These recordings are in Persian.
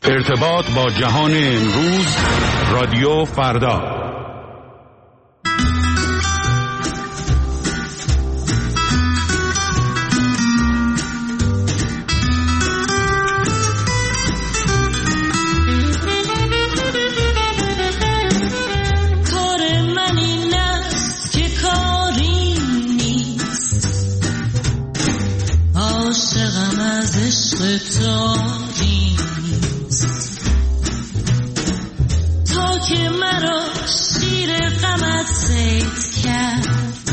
ارتباط با جهان امروز، رادیو فردا. تا که مرا شیر غمت صید کرد،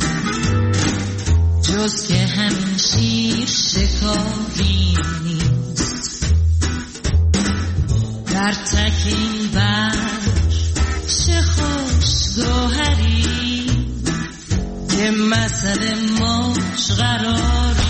جز که همین شیر شکاری نیست. در تک این بر چه خوش گوهری که مثل موج قراری.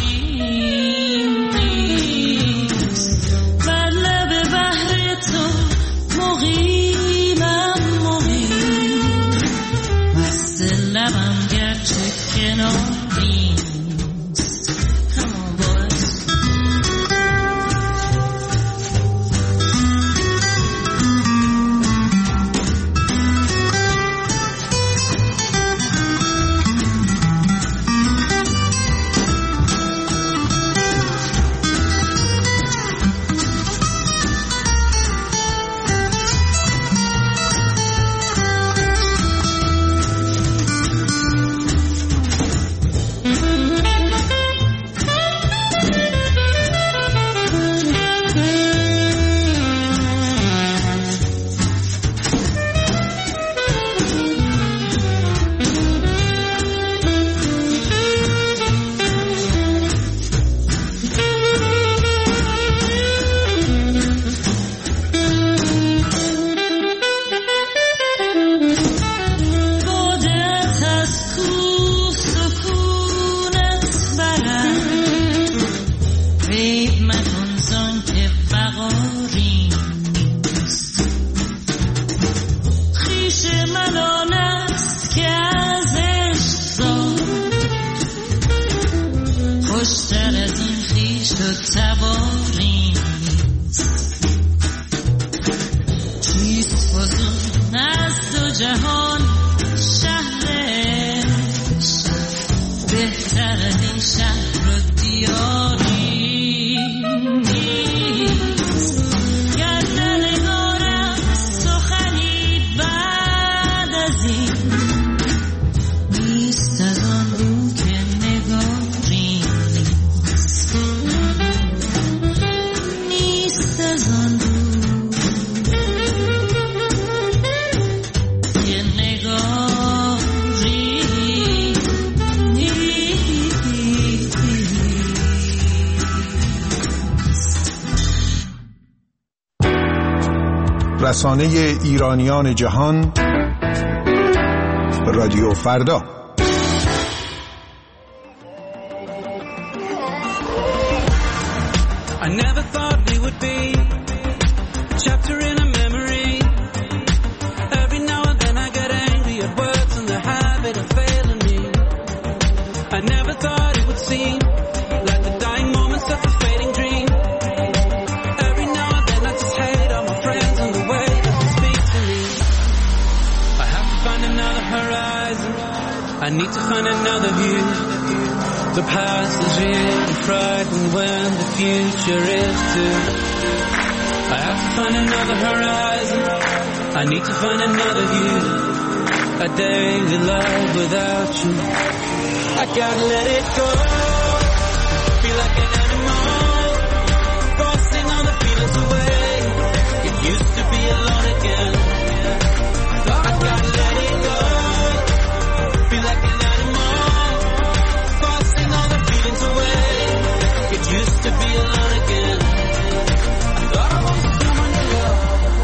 رسانه ایرانیان جهان، رادیو فردا. I never thought we would be a chapter in a memory. Every now and then I get angry at words and the habit of failing me. I never thought it would seem like the dying moments of a fading dream. Every now and then I just hate all my friends and the way that they speak to me. I have to find another horizon. I need to find another view. The past is really frightened when the future is too. I have to find another horizon. I need to find another view. A daily life without you. I gotta let it go. Feel like an animal, forcing all the feelings away. It used to be alone again. I gotta let it go. Feel like an animal, forcing all the feelings away. It used to be alone again. I thought I was someone to love.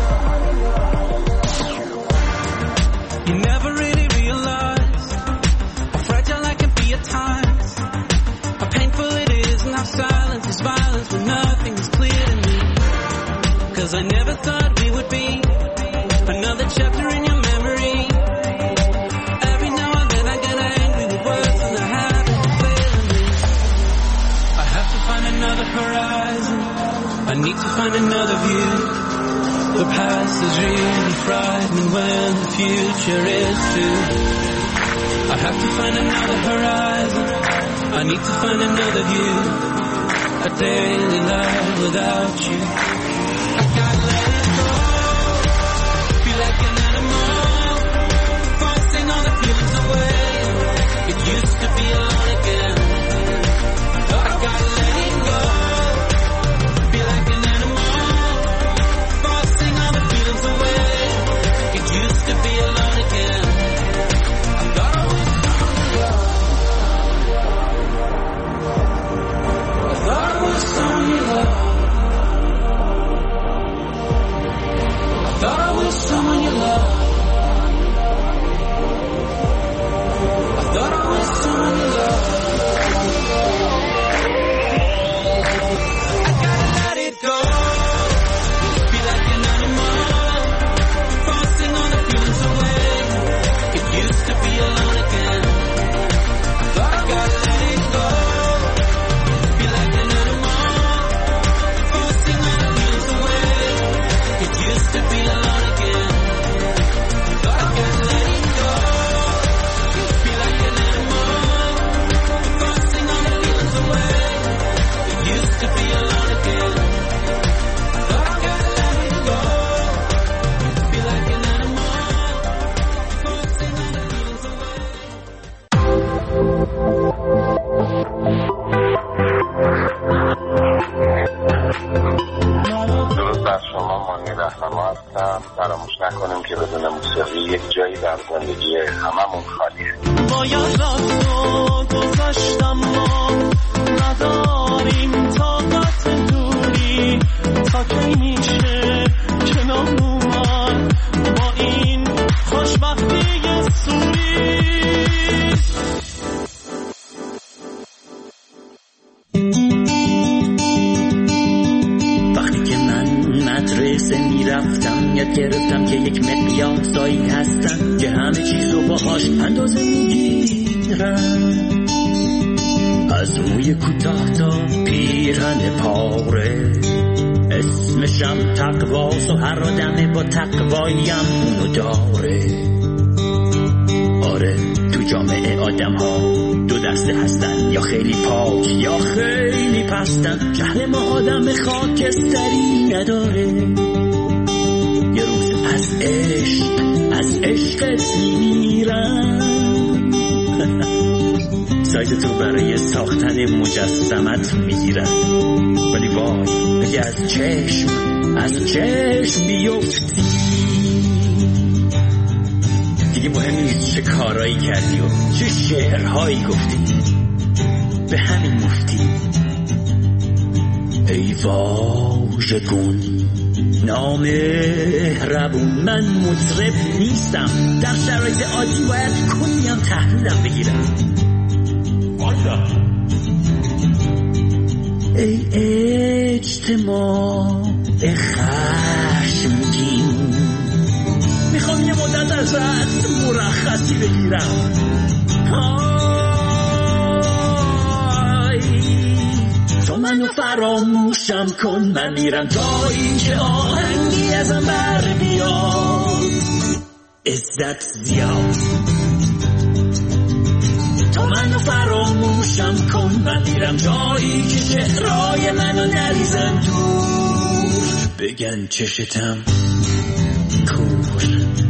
You never really realize how fragile I can be at times. How painful it is and how silence is violence when nothing is clear to me. 'Cause I never thought we would be another chapter in your memory. Every now and then I get angry with words and the habit of failing me. I have to find another horizon. I need need to find another view. The past is really frightening when the future is too. I have to find another horizon. I need to find another view. A daily life without you. I gotta let it go. Feel like an animal, forcing all the feelings away. It used to be alone again. I gotta let it go. Feel like an animal, forcing all the feelings away. It used to be alone again. I thought I was someone you love. I thought I was someone you love. I thought I was someone you love. I gotta let it go. Feel like an animal, forcing all the feelings away. It used to be alone again. I thought I gotta let it go. Feel like an animal, forcing all the feelings away. It used to be alone again. I thought I gotta let it go. Feel like an animal, forcing all the feelings away. It used to be alone again. I thought I gotta let it go. Feel like an animal, forcing all the feelings away. درود بر شما، مانی رهنما هستم. فراموش نکنیم که بدون موسیقی یک جایی در زندگی هممون خالیه. باید رفت و گذاشتم ما نداریم طاقت دوری تا کی میشه کنار اومد با این خوشبختی سوری. وقتی که من مدرسه میرفتم یاد گرفتم که یک مقیاسایی هستن که همه چیزو باهاش اندازه میگیرن، از موی کوتاه تا پیرهن پاره. اسمشم تقواست و هر آدمه با تقوایم اونو داره. آره تو جامعه آدم ها دو دسته هستن، یا خیلی پاک یا خیلی پستن. جهل ما آدم خاکستری نداره. یه روز از عشقت میمیرن. سایز تو برای ساختن مجسمت میگیرن، ولی وای اگه از چشم بیفتی دیگه مهم نیست چه کارایی کردی و چه شعرهایی گفتی، به همین مفتی. ای واژگون نامهربون، من مطرب نیستم، در شرایط عادی باید کنیم تحلیلم بگیرم. ای اجتماع خشمگین، میخوام یه مدت ازت مرخصی بگیرم. تو منو فراموشم کن، من میرم جایی که آهنگی ازم بر بیاد. عزت زیاد تو منو فراموشم کن، من میرم جایی که چهرهای منو نریزن دور. بگن چشتم کور.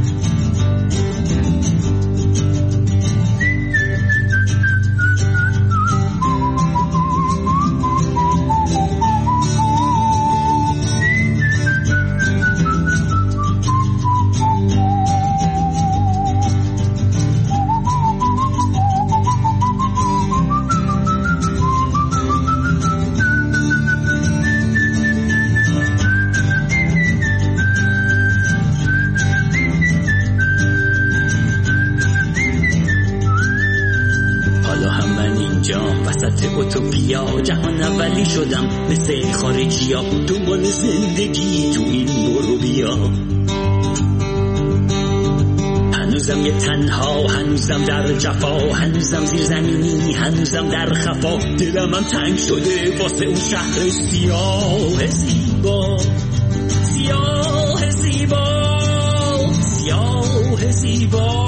اوتوپیا جهان اولی شدم مثل خارجی ها، دنبال زندگی تو این برو بیا. هنوزم یه تنها، هنوزم در جفا، هنوزم زیر زمینی، هنوزم در خفا. دلم هم تنگ شده واسه اون شهر سیاه. با سیاه زیبا، سیاه زیبا،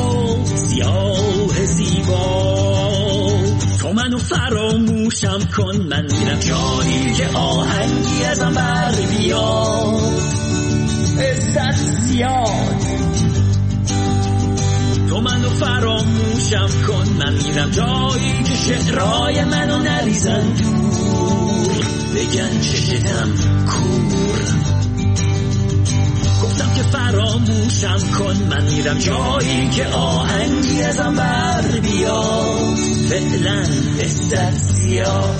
سیاه زیبا. تو منو فراموشم کن، من میرم جایی که آهنگی ازم بر بیاد. عزت زیاد، تو منو فراموشم کن، من میرم جایی که شعرهای منو نریزن دور، بگن چشتم کور. گفتم که فراموشم کن، من میرم جایی که آهنگی ازم بر بیاد. فعلا عزت زیاد،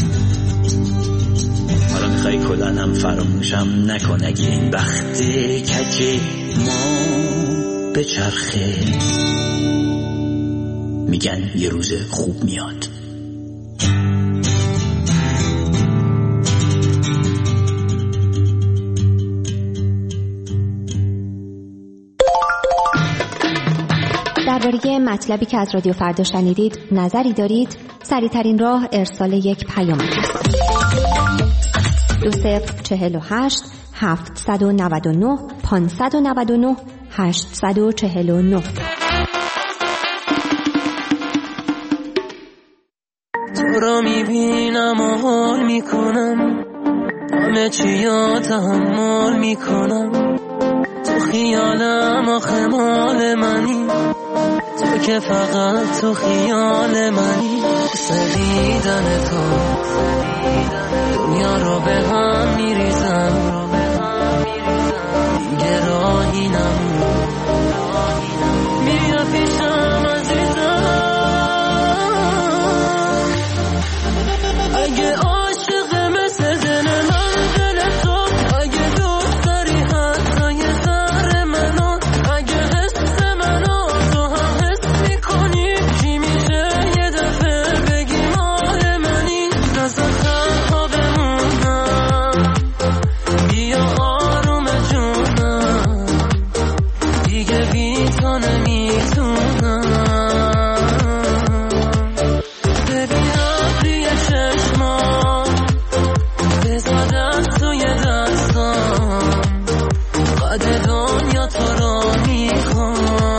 حالا میخوای کلانم فراموشم نکن. اگه این بخت کج ما به چرخه، میگن یه روز خوب میاد. درباره مطلبی که از رادیو فردا شنیدید نظری دارید؟ سریع‌ترین راه ارسال یک پیام است. 2048 799 599 849. تو رو میبینم و حال میکنم، همه چی رو تحمل میکنم. تو خیالم آخه مال منی، تو که فقط تو خیال منی. سدیدن تو دنیا رو به هم میریزم، دیگه راهی نمون. بیا پیشم عزیزم، اگه عاشق مثل دل من دل تو، اگه دوست داری حتی یه ذره منو، اگه حس منو تو هم حس میکنی، چی میشه یه دفعه بگی مال منی. نزد تنها بمونم، بیا آروم جونم، دیگه بی تو نمیتونم. ببینم توی چشمام، بزادم توی دستام، قد دنیا تو رو میخوام.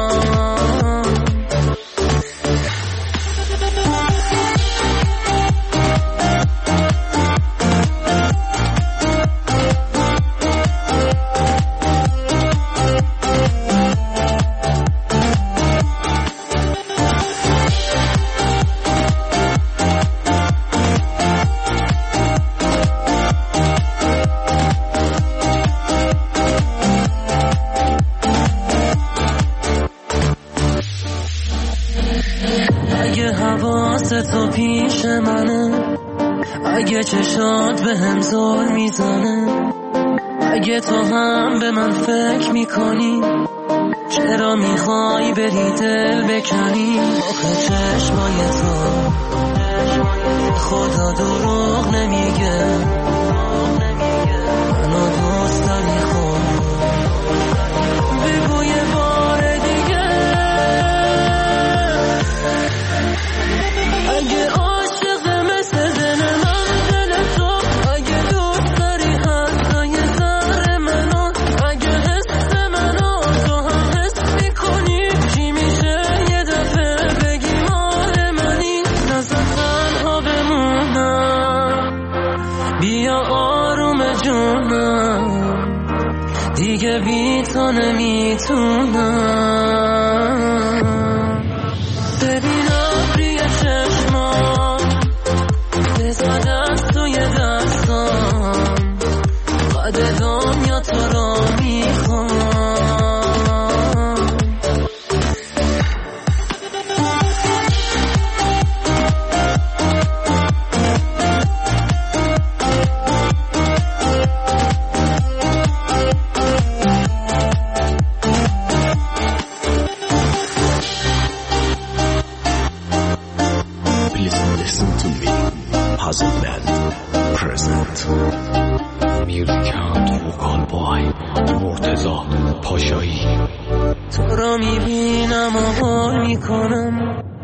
اگه حواست تو پیش منه، اگه چشات به هم زل میزنه، اگه تو هم به من فکر میکنی، چرا میخوای بری دل بکنی؟ آخه چشمای تو خدا دروغ نمیگه، منو دوست داری خود. بگو یه بار دیگه، اگه عاشق مثل دل من دل تو، اگه دوست داری حتی یه ذره منو، اگه حس منو تو هم حس میکنی، چی میشه یه دفعه بگی مال منی. نزد تنها بمونم، بیا آروم جونم، دیگه بی تو نمیتونم. ببینم روی چشمام، بزاد از توی دستام، قد دنیا تو رو میخوام. مرتضی پاشایی. تو رو میبینم و حال میکنم،